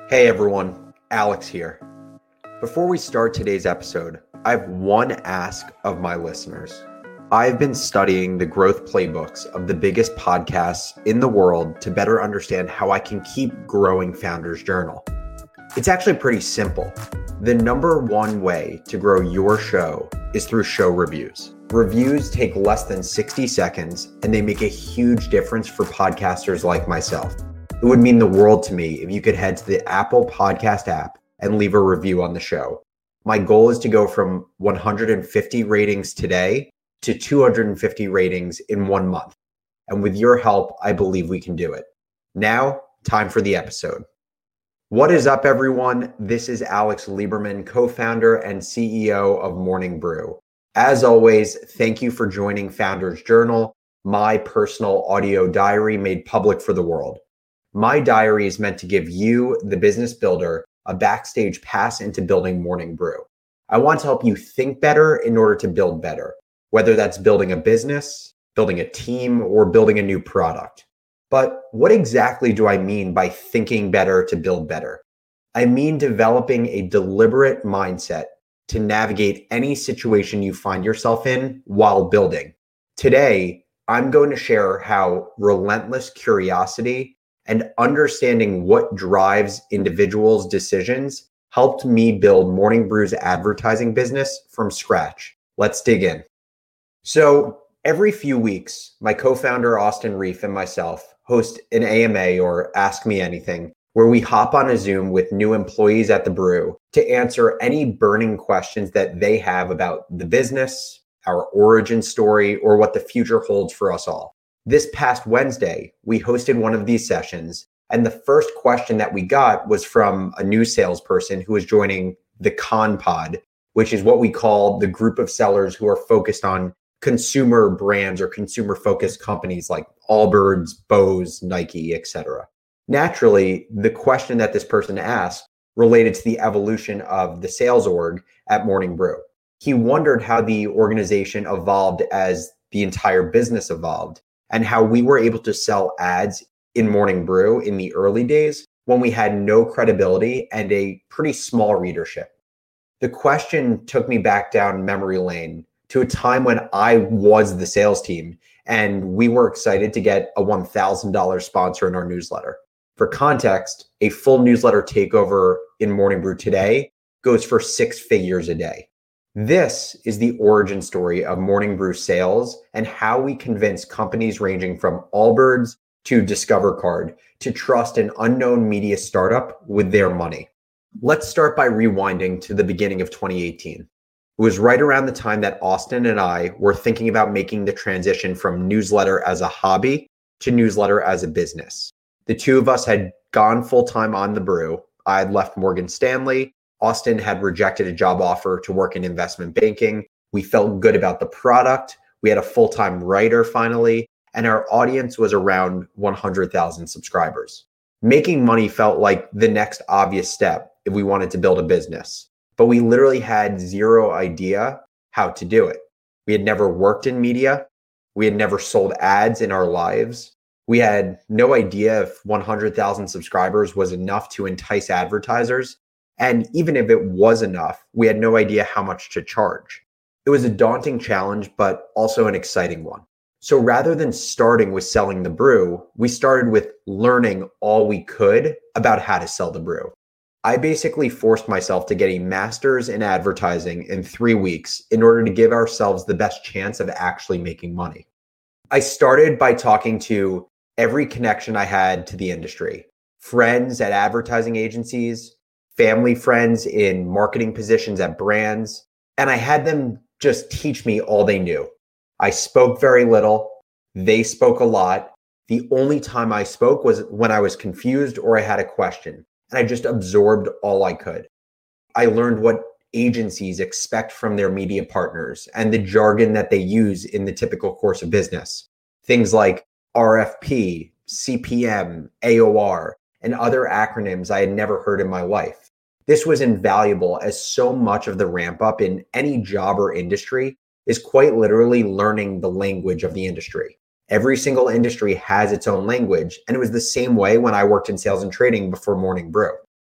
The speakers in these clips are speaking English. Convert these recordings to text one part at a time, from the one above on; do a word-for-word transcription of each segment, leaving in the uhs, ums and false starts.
Hey everyone, Alex here. Before we start today's episode, I have one ask of my listeners. I've been studying the growth playbooks of the biggest podcasts in the world to better understand how I can keep growing Founders Journal. It's actually pretty simple. The number one way to grow your show is through show reviews. Reviews take less than sixty seconds and they make a huge difference for podcasters like myself. It would mean the world to me if you could head to the Apple Podcast app and leave a review on the show. My goal is to go from one hundred fifty ratings today to two hundred fifty ratings in one month. And with your help, I believe we can do it. Now, time for the episode. What is up, everyone? This is Alex Lieberman, co-founder and C E O of Morning Brew. As always, thank you for joining Founders Journal, my personal audio diary made public for the world. My diary is meant to give you, the business builder, a backstage pass into building Morning Brew. I want to help you think better in order to build better, whether that's building a business, building a team, or building a new product. But what exactly do I mean by thinking better to build better? I mean developing a deliberate mindset to navigate any situation you find yourself in while building. Today, I'm going to share how relentless curiosity and understanding what drives individuals' decisions helped me build Morning Brew's advertising business from scratch. Let's dig in. So every few weeks, my co-founder Austin Reef and myself host an A M A or Ask Me Anything, where we hop on a Zoom with new employees at the brew to answer any burning questions that they have about the business, our origin story, or what the future holds for us all. This past Wednesday, we hosted one of these sessions, and the first question that we got was from a new salesperson who was joining the Con Pod, which is what we call the group of sellers who are focused on consumer brands or consumer-focused companies like Allbirds, Bose, Nike, et cetera. Naturally, the question that this person asked related to the evolution of the sales org at Morning Brew. He wondered how the organization evolved as the entire business evolved, and how we were able to sell ads in Morning Brew in the early days when we had no credibility and a pretty small readership. The question took me back down memory lane to a time when I was the sales team and we were excited to get a one thousand dollars sponsor in our newsletter. For context, a full newsletter takeover in Morning Brew today goes for six figures a day. This is the origin story of Morning Brew sales and how we convince companies ranging from Allbirds to Discover Card to trust an unknown media startup with their money. Let's start by rewinding to the beginning of twenty eighteen. It was right around the time that Austin and I were thinking about making the transition from newsletter as a hobby to newsletter as a business. The two of us had gone full-time on the brew. I had left Morgan Stanley. Austin had rejected a job offer to work in investment banking. We felt good about the product. We had a full-time writer finally, and our audience was around one hundred thousand subscribers. Making money felt like the next obvious step if we wanted to build a business, but we literally had zero idea how to do it. We had never worked in media. We had never sold ads in our lives. We had no idea if one hundred thousand subscribers was enough to entice advertisers. And even if it was enough, we had no idea how much to charge. It was a daunting challenge, but also an exciting one. So rather than starting with selling the brew, we started with learning all we could about how to sell the brew. I basically forced myself to get a master's in advertising in three weeks in order to give ourselves the best chance of actually making money. I started by talking to every connection I had to the industry, friends at advertising agencies, family friends in marketing positions at brands, and I had them just teach me all they knew. I spoke very little. They spoke a lot. The only time I spoke was when I was confused or I had a question, and I just absorbed all I could. I learned what agencies expect from their media partners and the jargon that they use in the typical course of business. Things like R F P, C P M, A O R, and other acronyms I had never heard in my life. This was invaluable as so much of the ramp up in any job or industry is quite literally learning the language of the industry. Every single industry has its own language, and it was the same way when I worked in sales and trading before Morning Brew.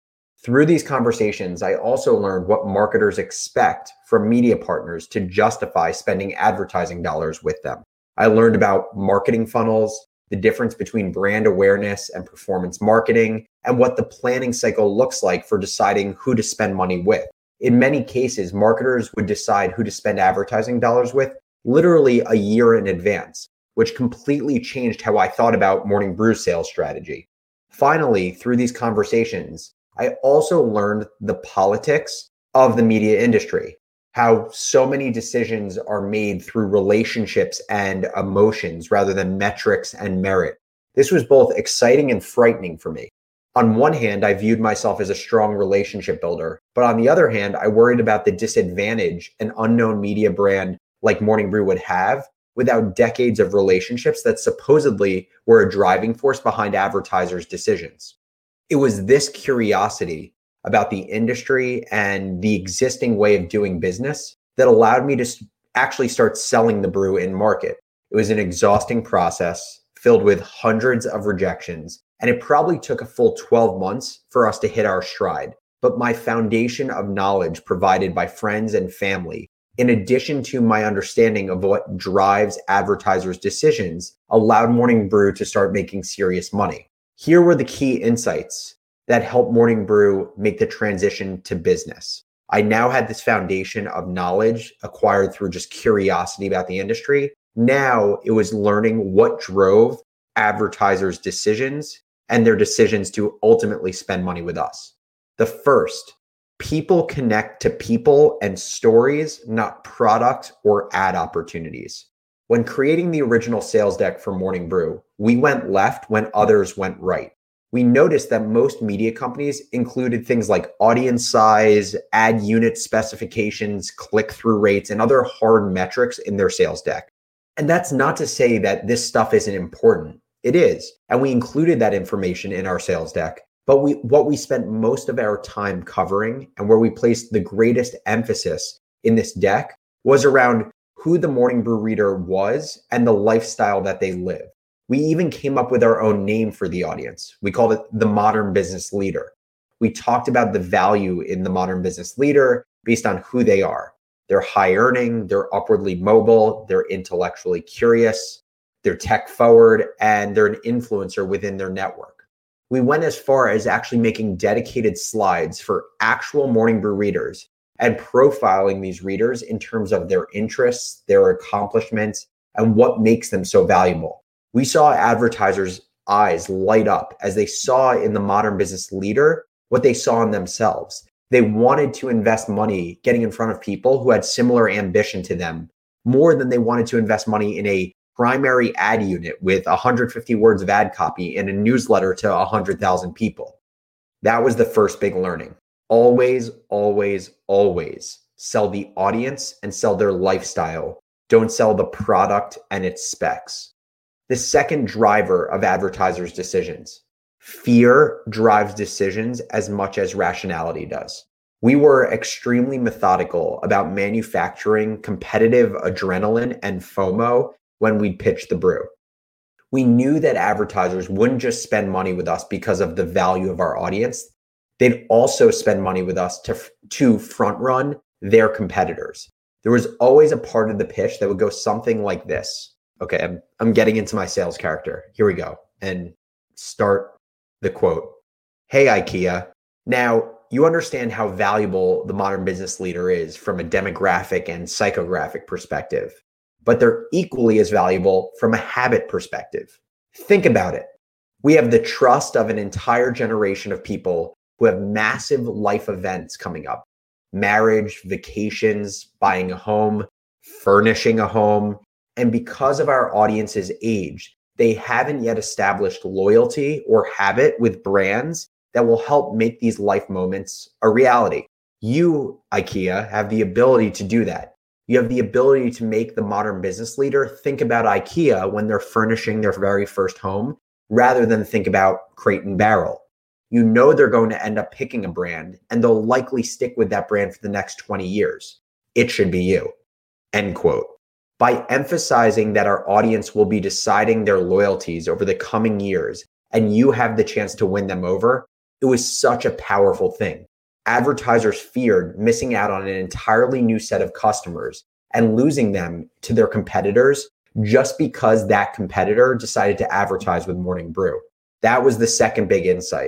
Through these conversations, I also learned what marketers expect from media partners to justify spending advertising dollars with them. I learned about marketing funnels, the difference between brand awareness and performance marketing, and what the planning cycle looks like for deciding who to spend money with. In many cases, marketers would decide who to spend advertising dollars with literally a year in advance, which completely changed how I thought about Morning Brew sales strategy. Finally, through these conversations, I also learned the politics of the media industry, how so many decisions are made through relationships and emotions rather than metrics and merit. This was both exciting and frightening for me. On one hand, I viewed myself as a strong relationship builder, but on the other hand, I worried about the disadvantage an unknown media brand like Morning Brew would have without decades of relationships that supposedly were a driving force behind advertisers' decisions. It was this curiosity about the industry and the existing way of doing business that allowed me to actually start selling the brew in market. It was an exhausting process filled with hundreds of rejections, and it probably took a full twelve months for us to hit our stride. But my foundation of knowledge provided by friends and family, in addition to my understanding of what drives advertisers' decisions, allowed Morning Brew to start making serious money. Here were the key insights that helped Morning Brew make the transition to business. I now had this foundation of knowledge acquired through just curiosity about the industry. Now it was learning what drove advertisers' decisions and their decisions to ultimately spend money with us. The first, people connect to people and stories, not product or ad opportunities. When creating the original sales deck for Morning Brew, we went left when others went right. We noticed that most media companies included things like audience size, ad unit specifications, click-through rates, and other hard metrics in their sales deck. And that's not to say that this stuff isn't important. It is. And we included that information in our sales deck. But we, what we spent most of our time covering and where we placed the greatest emphasis in this deck was around who the Morning Brew reader was and the lifestyle that they live. We even came up with our own name for the audience. We called it the Modern Business Leader. We talked about the value in the Modern Business Leader based on who they are. They're high earning, they're upwardly mobile, they're intellectually curious, they're tech forward, and they're an influencer within their network. We went as far as actually making dedicated slides for actual Morning Brew readers and profiling these readers in terms of their interests, their accomplishments, and what makes them so valuable. We saw advertisers' eyes light up as they saw in the Modern Business Leader what they saw in themselves. They wanted to invest money getting in front of people who had similar ambition to them, more than they wanted to invest money in a primary ad unit with one hundred fifty words of ad copy in a newsletter to one hundred thousand people. That was the first big learning. Always, always, always sell the audience and sell their lifestyle. Don't sell the product and its specs. The second driver of advertisers' decisions. Fear drives decisions as much as rationality does. We were extremely methodical about manufacturing competitive adrenaline and FOMO when we'd pitch the brew. We knew that advertisers wouldn't just spend money with us because of the value of our audience. They'd also spend money with us to, to front run their competitors. There was always a part of the pitch that would go something like this. Okay, I'm, I'm getting into my sales character. Here we go. And start the quote. Hey, IKEA. Now, you understand how valuable the Modern Business Leader is from a demographic and psychographic perspective, but they're equally as valuable from a habit perspective. Think about it. We have the trust of an entire generation of people who have massive life events coming up. Marriage, vacations, buying a home, furnishing a home. And because of our audience's age, they haven't yet established loyalty or habit with brands that will help make these life moments a reality. You, IKEA, have the ability to do that. You have the ability to make the Modern Business Leader think about IKEA when they're furnishing their very first home, rather than think about Crate and Barrel. You know they're going to end up picking a brand, and they'll likely stick with that brand for the next twenty years. It should be you. End quote. By emphasizing that our audience will be deciding their loyalties over the coming years, and you have the chance to win them over, it It was such a powerful thing. Advertisers feared missing out on an entirely new set of customers and losing them to their competitors just because that competitor decided to advertise with Morning Brew. That was the second big insight.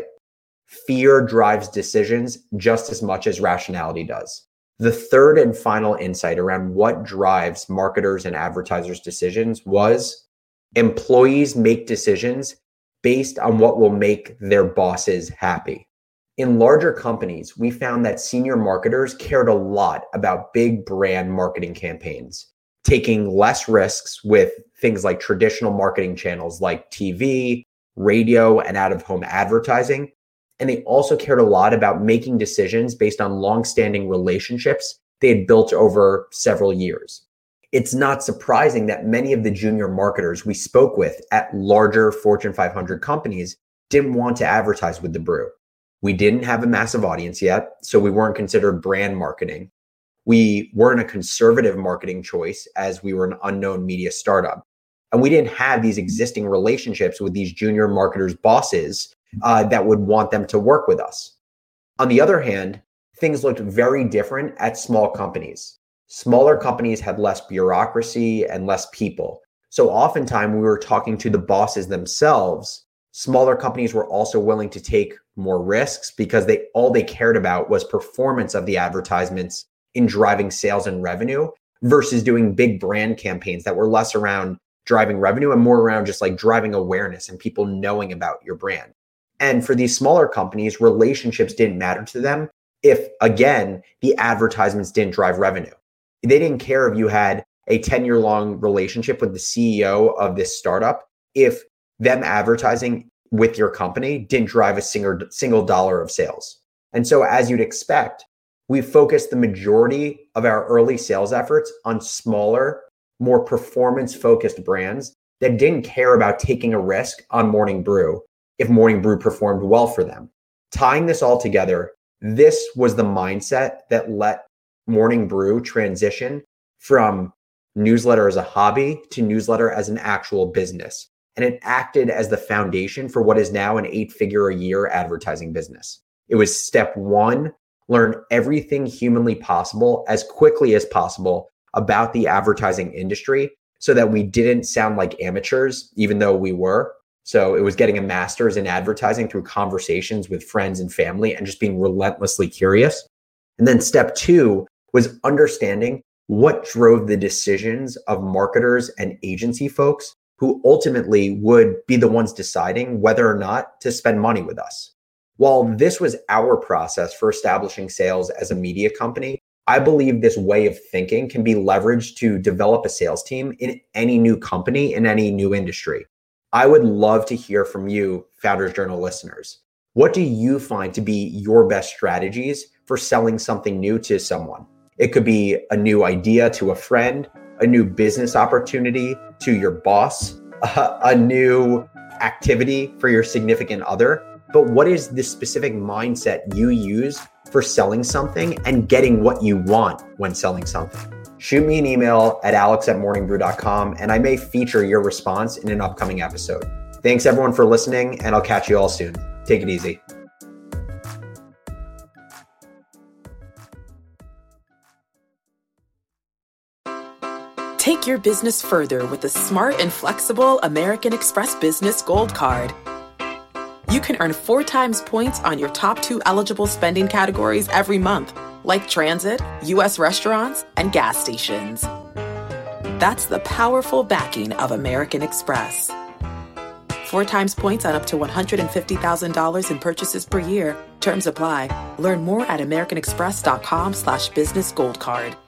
Fear drives decisions just as much as rationality does. The third and final insight around what drives marketers and advertisers' decisions was employees make decisions based on what will make their bosses happy. In larger companies, we found that senior marketers cared a lot about big brand marketing campaigns, taking less risks with things like traditional marketing channels like T V, radio, and out-of-home advertising. And they also cared a lot about making decisions based on long-standing relationships they had built over several years. It's not surprising that many of the junior marketers we spoke with at larger Fortune five hundred companies didn't want to advertise with The Brew. We didn't have a massive audience yet, so we weren't considered brand marketing. We weren't a conservative marketing choice as we were an unknown media startup. And we didn't have these existing relationships with these junior marketers' bosses uh, that would want them to work with us. On the other hand, things looked very different at small companies. Smaller companies had less bureaucracy and less people. So oftentimes we were talking to the bosses themselves. Smaller companies were also willing to take more risks because they all they cared about was performance of the advertisements in driving sales and revenue versus doing big brand campaigns that were less around driving revenue and more around just like driving awareness and people knowing about your brand. And for these smaller companies, relationships didn't matter to them if, again, the advertisements didn't drive revenue. They didn't care if you had a ten-year-long relationship with the C E O of this startup if them advertising with your company didn't drive a single, single dollar of sales. And so as you'd expect, we focused the majority of our early sales efforts on smaller, more performance-focused brands that didn't care about taking a risk on Morning Brew if Morning Brew performed well for them. Tying this all together, this was the mindset that let Morning Brew transition from newsletter as a hobby to newsletter as an actual business. And it acted as the foundation for what is now an eight-figure a year advertising business. It was step one, learn everything humanly possible as quickly as possible about the advertising industry so that we didn't sound like amateurs, even though we were. So it was getting a master's in advertising through conversations with friends and family and just being relentlessly curious. And then step two was understanding what drove the decisions of marketers and agency folks who ultimately would be the ones deciding whether or not to spend money with us. While this was our process for establishing sales as a media company, I believe this way of thinking can be leveraged to develop a sales team in any new company, in any new industry. I would love to hear from you, Founders Journal listeners. What do you find to be your best strategies for selling something new to someone? It could be a new idea to a friend, a new business opportunity to your boss, a, a new activity for your significant other. But what is the specific mindset you use for selling something and getting what you want when selling something? Shoot me an email at alex at morning brew dot com and I may feature your response in an upcoming episode. Thanks everyone for listening, and I'll catch you all soon. Take it easy. Take your business further with the smart and flexible American Express Business Gold Card. You can earn four times points on your top two eligible spending categories every month, like transit, U S restaurants, and gas stations. That's the powerful backing of American Express. Four times points on up to one hundred fifty thousand dollars in purchases per year. Terms apply. Learn more at americanexpress.com slash business gold card.